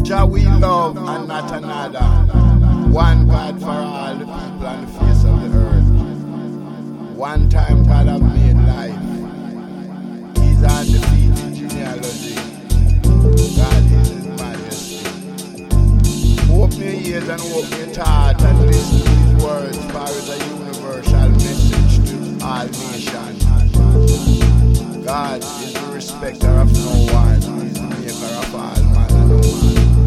Jah we love and not another. One God for all the people on the face of the earth. One time God have made life. He's undefeated genealogy. God is His Majesty. Open your ears and open your heart and listen to His words, for it's a universal message to all nations. God is the respecter of no one. He's the maker of all man and woman.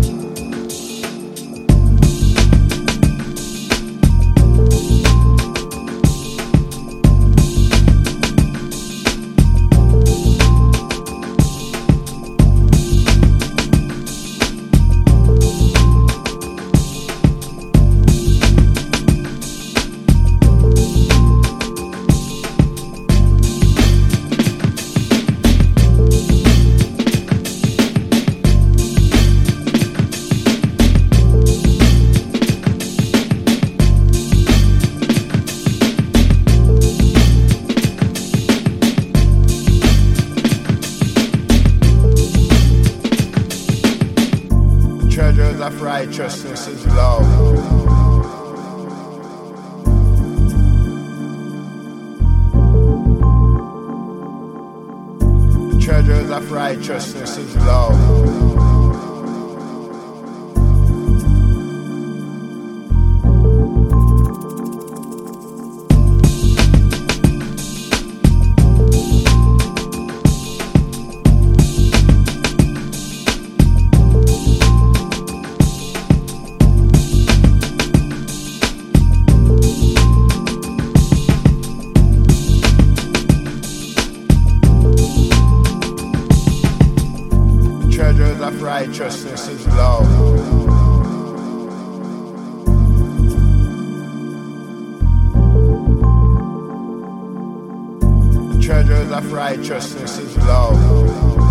Treasures of righteousness is love. The treasures of righteousness is love. Treasures of righteousness is love. The treasures of righteousness is love.